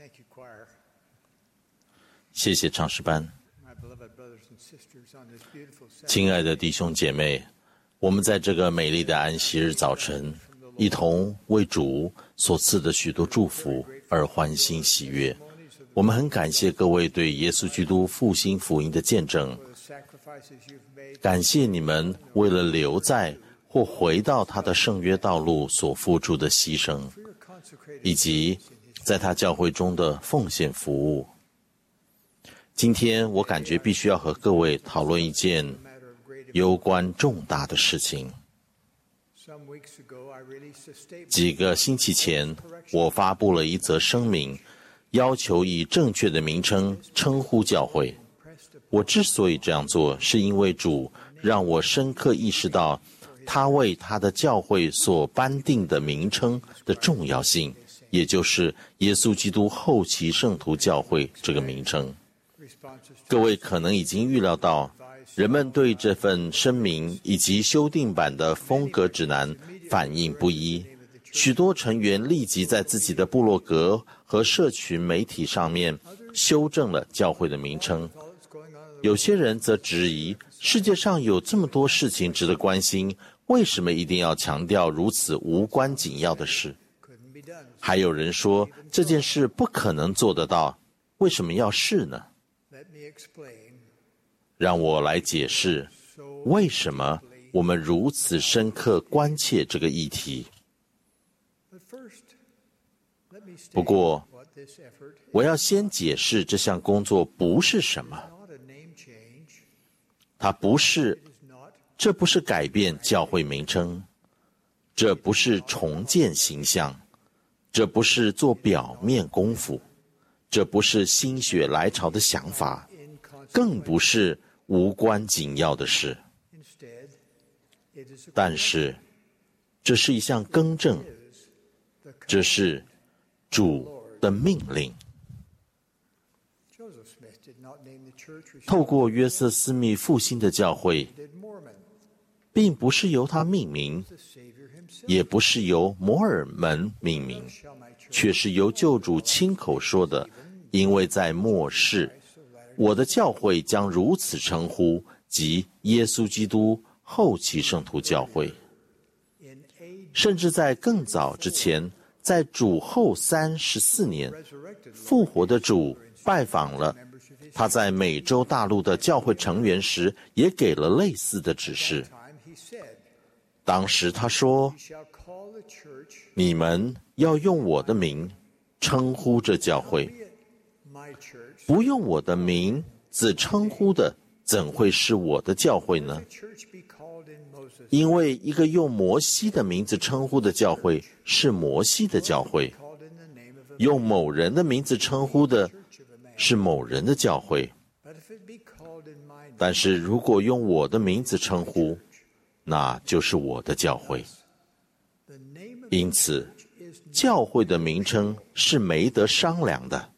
谢谢唱诗班。亲爱的弟兄姐妹，我们在这个美丽的安息日早晨，一同为主所赐的许多祝福而欢欣喜悦。我们很感谢各位对耶稣基督复兴福音的见证，感谢你们为了留在或回到他的圣约道路所付出的牺牲，以及在他教会中的奉献服务。今天我感觉必须要和各位讨论一件攸关重大的事情。几个星期前，我发布了一则声明，要求以正确的名称称呼教会。我之所以这样做，是因为主让我深刻意识到他为他的教会所颁定的名称的重要性，也就是耶稣基督后期圣徒教会这个名称。各位可能已经预料到，人们对这份声明以及修订版的风格指南反应不一，许多成员立即在自己的部落格和社群媒体上面修正了教会的名称。有些人则质疑，世界上有这么多事情值得关心，为什么一定要强调如此无关紧要的事？还有人说，这件事不可能做得到，为什么要试呢？让我来解释，为什么我们如此深刻关切这个议题。不过，我要先解释这项工作不是什么。这不是改变教会名称，这不是重建形象，这不是做表面功夫，这不是心血来潮的想法，更不是无关紧要的事。但是，这是一项更正，这是主的命令。透过约瑟斯密复兴的教会，并不是由他命名，也不是由摩尔门命名，却是由救主亲口说的，因为在末世，我的教会将如此称呼，即耶稣基督后期圣徒教会。甚至在更早之前，在主后34年，复活的主拜访了他在美洲大陆的教会成员时，也给了类似的指示。当时他说，你们要用我的名称呼这教会，不用我的名字称呼的，怎会是我的教会呢？因为一个用摩西的名字称呼的教会是摩西的教会，用某人的名字称呼的是某人的教会。但是如果用我的名字称呼，那就是我的教会。因此，教会的名称是没得商量的。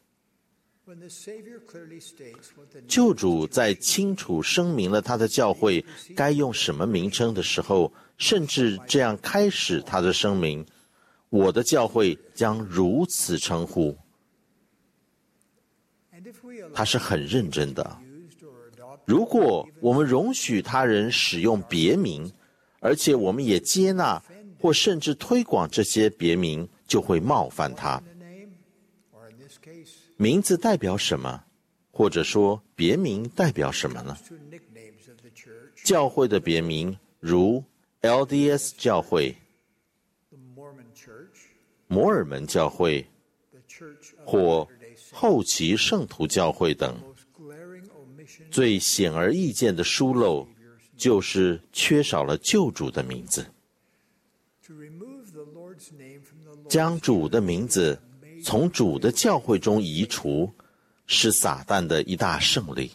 救主在清楚声明了他的教会该用什么名称的时候，甚至这样开始他的声明：我的教会将如此称呼。他是很认真的。如果我们容许他人使用别名，而且我们也接纳或甚至推广这些别名，就会冒犯他。名字代表什么？或者说别名代表什么呢？教会的别名如 LDS 教会、摩尔门教会或后期圣徒教会等，最显而易见的疏漏就是缺少了救主的名字。将主的名字从主的教会中移除，是撒旦的一大胜利。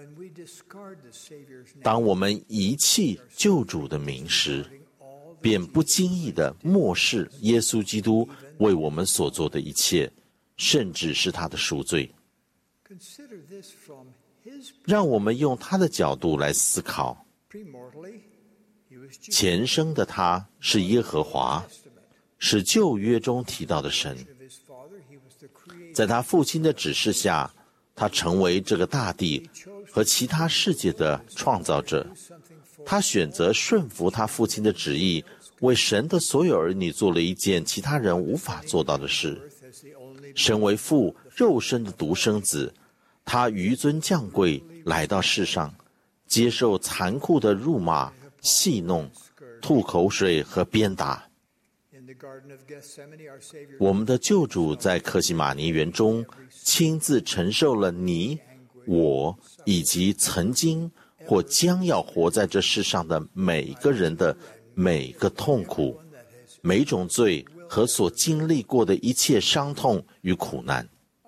当我们遗弃救主的名时，便不经意地漠视耶稣基督为我们所做的一切，甚至是他的赎罪。让我们用他的角度来思考。前生的他是耶和华，是旧约中提到的神。 在他父亲的指示下，他成为这个大地和其他世界的创造者。他选择顺服他父亲的旨意，为神的所有儿女做了一件其他人无法做到的事。身为父肉身的独生子，他纡尊降贵来到世上，接受残酷的辱骂、戏弄、吐口水和鞭打。我们的救主在客西马尼园中亲自承受了你、我以及曾经或将要活在这世上的每一个人的每个痛苦、每种罪和所经历过的一切伤痛与苦难。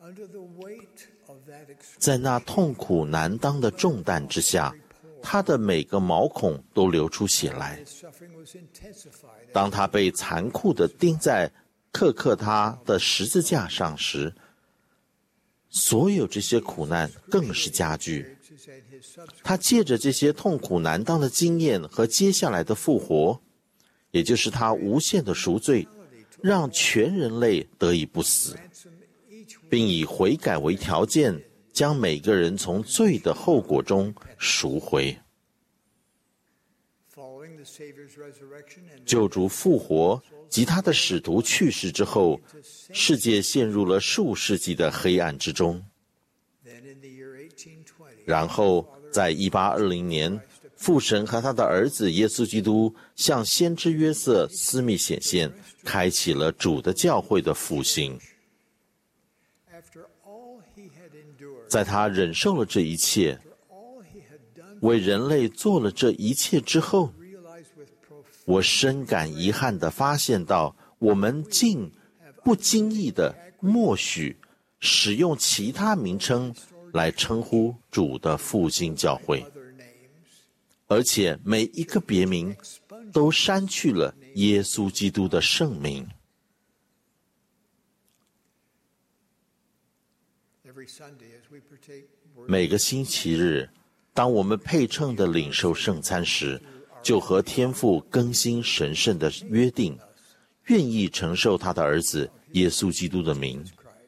在那痛苦难当的重担之下，他的每个毛孔都流出血来。当他被残酷地钉在克他的十字架上时，所有这些苦难更是加剧。他借着这些痛苦难当的经验和接下来的复活，也就是他无限的赎罪，让全人类得以不死，并以悔改为条件，将每个人从罪的后果中赎回。救主复活及他的使徒去世之后，世界陷入了数世纪的黑暗之中。然后在1820年，父神和他的儿子耶稣基督向先知约瑟私密显现，开启了主的教会的复兴。在他忍受了这一切，为人类做了这一切之后，我深感遗憾地发现到，我们竟不经意地默许使用其他名称来称呼主的复兴教会，而且每一个别名都删去了耶稣基督的圣名。每个星期日，当我们配称地领受圣餐时，就和天父更新神圣的约定，愿意承受他的儿子耶稣基督的名。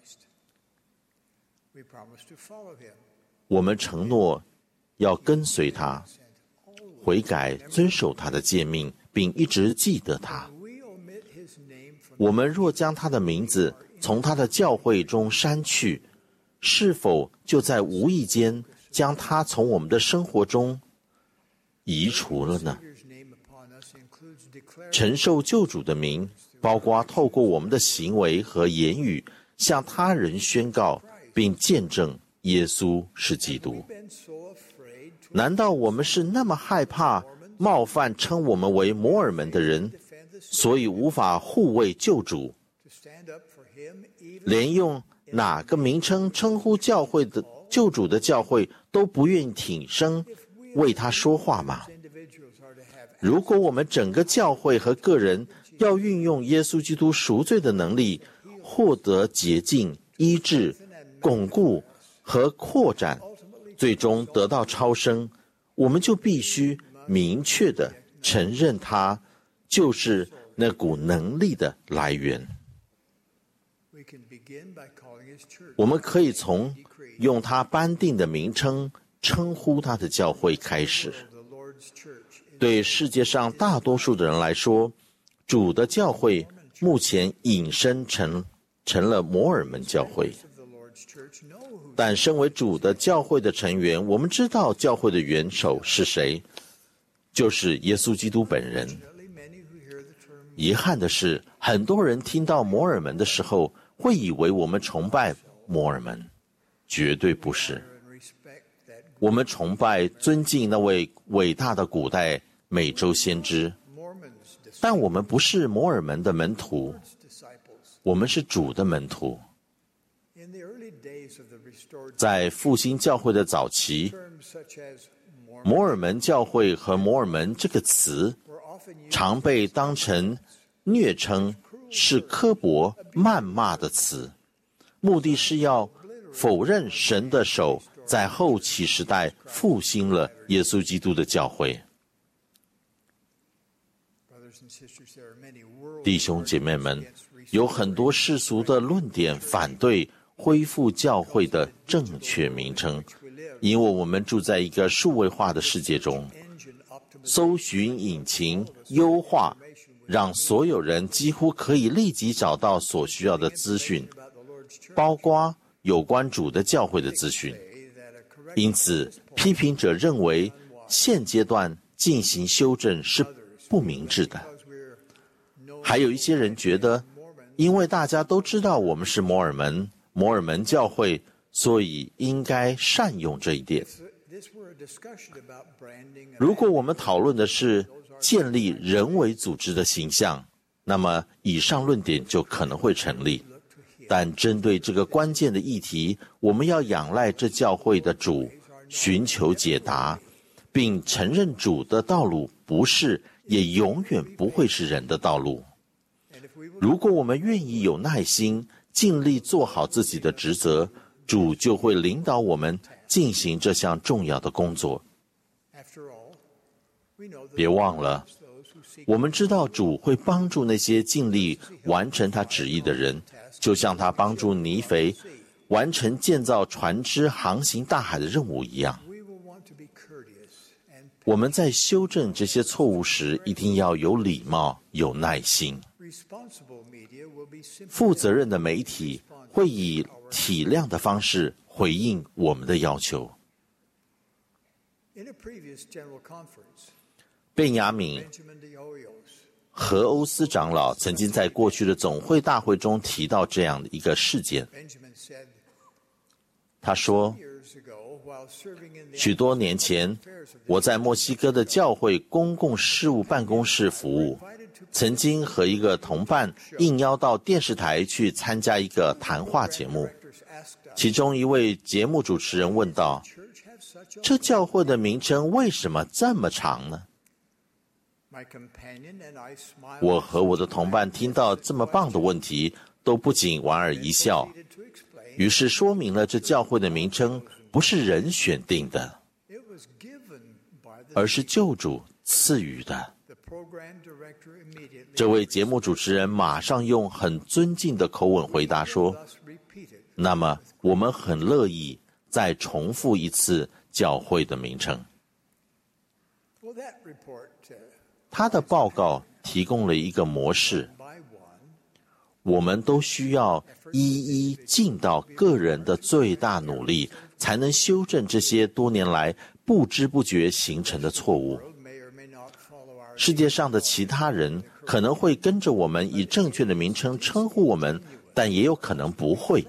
我们承诺要跟随他，悔改遵守他的诫命，并一直记得他。我们若将他的名字从他的教会中删去，是否就在无意间将他从我们的生活中移除了呢？承受救主的名，包括透过我们的行为和言语，向他人宣告并见证耶稣是基督。难道我们是那么害怕冒犯称我们为摩尔门的人，所以无法护卫救主，连用哪个名称称呼教会的救主的教会都不愿意挺身为他说话吗？如果我们整个教会和个人要运用耶稣基督赎罪的能力，获得洁净、医治、巩固和扩展，最终得到超生，我们就必须明确地承认他就是那股能力的来源。我们可以从用他颁定的名称称呼他的教会开始。对世界上大多数的人来说，主的教会目前引申成了摩尔门教会。但身为主的教会的成员，我们知道教会的元首是谁，就是耶稣基督本人。遗憾的是，很多人听到摩尔门的时候，会以为我们崇拜摩尔门，绝对不是。我们崇拜、尊敬那位伟大的古代美洲先知，但我们不是摩尔门的门徒，我们是主的门徒。在复兴教会的早期，摩尔门教会和摩尔门这个词常被当成虐称，是刻薄谩骂的词，目的是要否认神的手在后期时代复兴了耶稣基督的教会。弟兄姐妹们， 有很多世俗的论点反对恢复教会的正确名称，因为我们住在一个数位化的世界中，搜寻引擎优化让所有人几乎可以立即找到所需要的资讯，包括有关主的教会的资讯。因此，批评者认为现阶段进行修正是不明智的。还有一些人觉得，因为大家都知道我们是摩尔门教会，所以应该善用这一点。如果我们讨论的是建立人为组织的形象，那么以上论点就可能会成立。但针对这个关键的议题，我们要仰赖这教会的主，寻求解答，并承认主的道路不是，也永远不会是人的道路。如果我们愿意有耐心，尽力做好自己的职责，主就会领导我们进行这项重要的工作。别忘了，我们知道主会帮助那些尽力完成他旨意的人，就像他帮助尼腓完成建造船只航行大海的任务一样。我们在修正这些错误时，一定要有礼貌、有耐心。负责任的媒体会以体谅的方式回应我们的要求。便雅悯·何欧斯长老曾经在过去的总会大会中提到这样的一个事件。他说，许多年前，我在墨西哥的教会公共事务办公室服务，曾经和一个同伴应邀到电视台去参加一个谈话节目。其中一位节目主持人问道，这教会的名称为什么这么长呢？我和我的同伴听到这么棒的问题，都不禁莞尔一笑，于是说明了这教会的名称不是人选定的，而是救主赐予的。这位节目主持人马上用很尊敬的口吻回答说，那么我们很乐意再重复一次教会的名称。他的报告提供了一个模式，我们都需要一一尽到个人的最大努力，才能修正这些多年来不知不觉形成的错误。世界上的其他人可能会跟着我们以正确的名称称呼我们，但也有可能不会。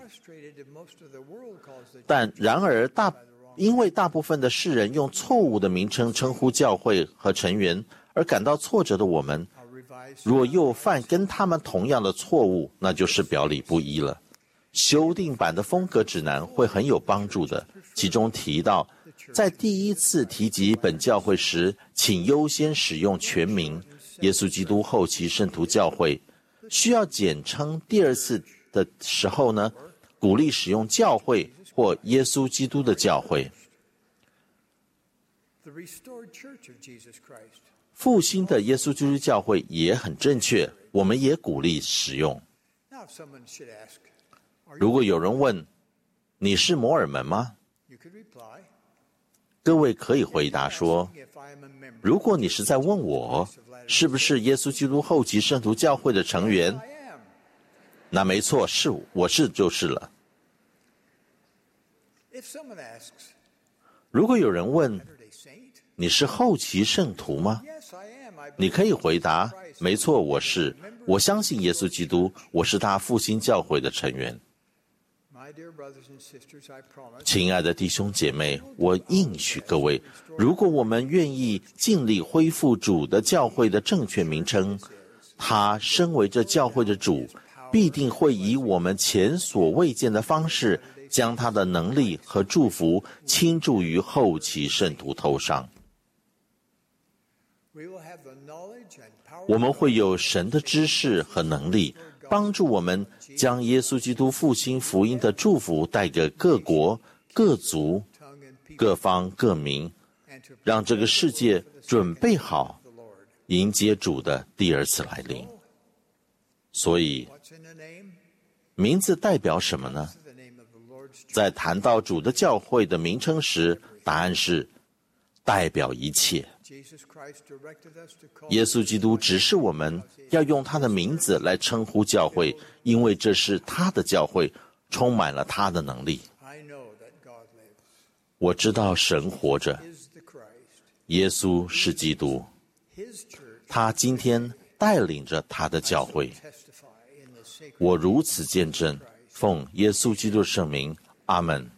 然而因为大部分的世人用错误的名称称呼教会和成员而感到挫折的我们，若又犯跟他们同样的错误，那就是表里不一了。修订版的风格指南会很有帮助的，其中提到，在第一次提及本教会时，请优先使用全名耶稣基督后期圣徒教会。需要简称第二次的时候呢，鼓励使用教会或耶稣基督的教会。复兴的耶稣基督教会也很正确，我们也鼓励使用。如果有人问，你是摩尔门吗？各位可以回答说，如果你是在问我是不是耶稣基督后期圣徒教会的成员，那没错，我是就是了。如果有人问，你是后期圣徒吗？你可以回答，没错，我相信耶稣基督，我是他复兴教会的成员。亲爱的弟兄姐妹，我应许各位，如果我们愿意尽力恢复主的教会的正确名称，他身为这教会的主，必定会以我们前所未见的方式，将他的能力和祝福倾注于后期圣徒头上。我们会有神的知识和能力，帮助我们将耶稣基督复兴福音的祝福带给各国、各族、各方、各民，让这个世界准备好迎接主的第二次来临。所以， 名字代表什么呢？在谈到主的教会的名称时，答案是代表一切。耶稣基督指示我们要用他的名字来称呼教会，因为这是他的教会，充满了他的能力。我知道神活着，耶稣是基督，他今天带领着他的教会。我如此见证，奉耶稣基督的圣名，阿们。